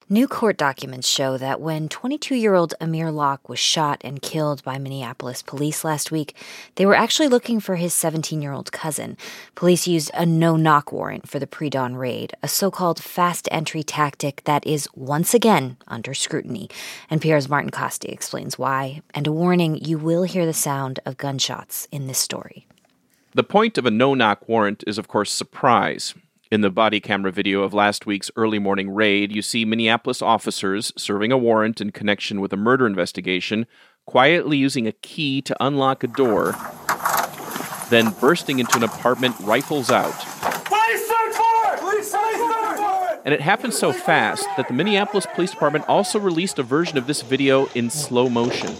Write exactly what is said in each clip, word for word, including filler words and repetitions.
New court documents show that when twenty-two-year-old Amir Locke was shot and killed by Minneapolis police last week, they were actually looking for his seventeen-year-old cousin. Police used a no-knock warrant for the pre-dawn raid, a so-called fast entry tactic that is once again under scrutiny. N P R's Martin Costi explains why, and a warning: you will hear the sound of gunshots in this story. The point of a no-knock warrant is, of course, surprise. In the body camera video of last week's early morning raid, you see Minneapolis officers serving a warrant in connection with a murder investigation, quietly using a key to unlock a door, then bursting into an apartment, rifles out. Please search for it! Please search for it! And it happened so fast that the Minneapolis Police Department also released a version of this video in slow motion.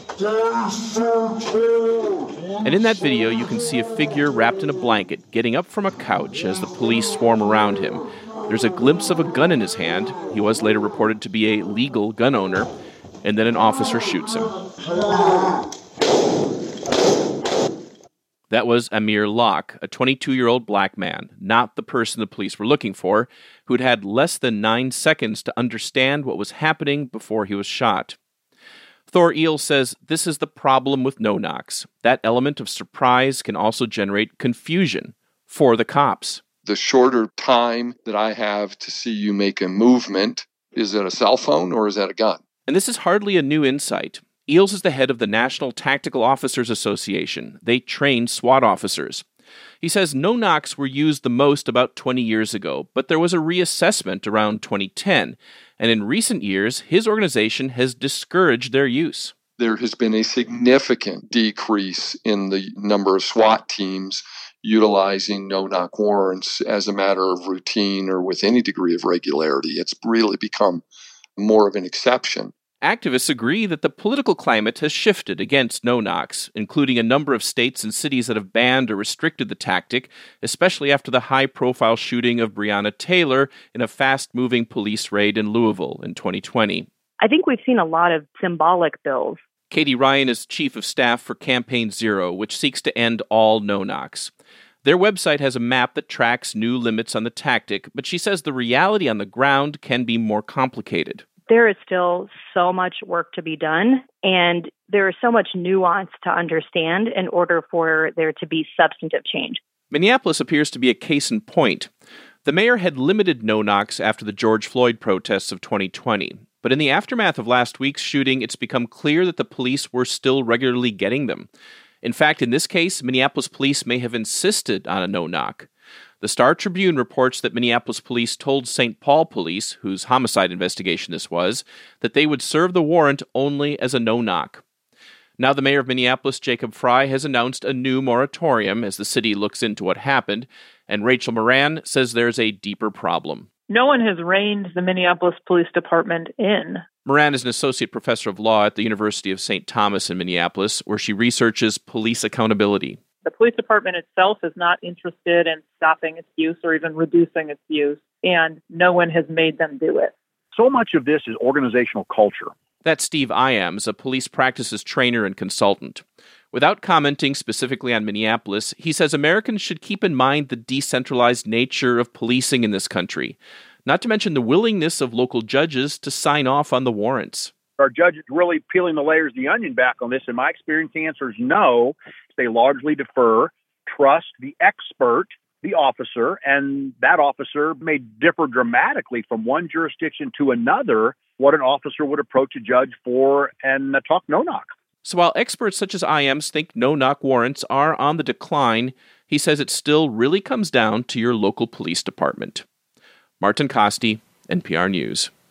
And in that video, you can see a figure wrapped in a blanket getting up from a couch as the police swarm around him. There's a glimpse of a gun in his hand. He was later reported to be a legal gun owner. And then an officer shoots him. That was Amir Locke, a twenty-two-year-old black man, not the person the police were looking for, who'd had less than nine seconds to understand what was happening before he was shot. Thor Eel says this is the problem with no-knocks. That element of surprise can also generate confusion for the cops. The shorter time that I have to see you make a movement, is it a cell phone or is that a gun? And this is hardly a new insight. Eels is the head of the National Tactical Officers Association. They train SWAT officers. He says no-knocks were used the most about twenty years ago, but there was a reassessment around twenty ten, and in recent years, his organization has discouraged their use. There has been a significant decrease in the number of SWAT teams utilizing no-knock warrants as a matter of routine or with any degree of regularity. It's really become more of an exception. Activists agree that the political climate has shifted against no-knocks, including a number of states and cities that have banned or restricted the tactic, especially after the high-profile shooting of Breonna Taylor in a fast-moving police raid in Louisville in twenty twenty. I think we've seen a lot of symbolic bills. Katie Ryan is chief of staff for Campaign Zero, which seeks to end all no-knocks. Their website has a map that tracks new limits on the tactic, but she says the reality on the ground can be more complicated. There is still so much work to be done, and there is so much nuance to understand in order for there to be substantive change. Minneapolis appears to be a case in point. The mayor had limited no-knocks after the George Floyd protests of twenty twenty, but in the aftermath of last week's shooting, it's become clear that the police were still regularly getting them. In fact, in this case, Minneapolis police may have insisted on a no-knock. The Star Tribune reports that Minneapolis police told Saint Paul police, whose homicide investigation this was, that they would serve the warrant only as a no-knock. Now the mayor of Minneapolis, Jacob Frey, has announced a new moratorium as the city looks into what happened, and Rachel Moran says there's a deeper problem. No one has reined the Minneapolis Police Department in. Moran is an associate professor of law at the University of Saint Thomas in Minneapolis, where she researches police accountability. The police department itself is not interested in stopping its use or even reducing its use, and no one has made them do it. So much of this is organizational culture. That's Steve Iams, a police practices trainer and consultant. Without commenting specifically on Minneapolis, he says Americans should keep in mind the decentralized nature of policing in this country, not to mention the willingness of local judges to sign off on the warrants. Are judges really peeling the layers of the onion back on this? In my experience, the answer is no. They largely defer, trust the expert, the officer, and that officer may differ dramatically from one jurisdiction to another what an officer would approach a judge for and uh, talk no-knock. So while experts such as Iams think no-knock warrants are on the decline, he says it still really comes down to your local police department. Martin Costi, N P R News.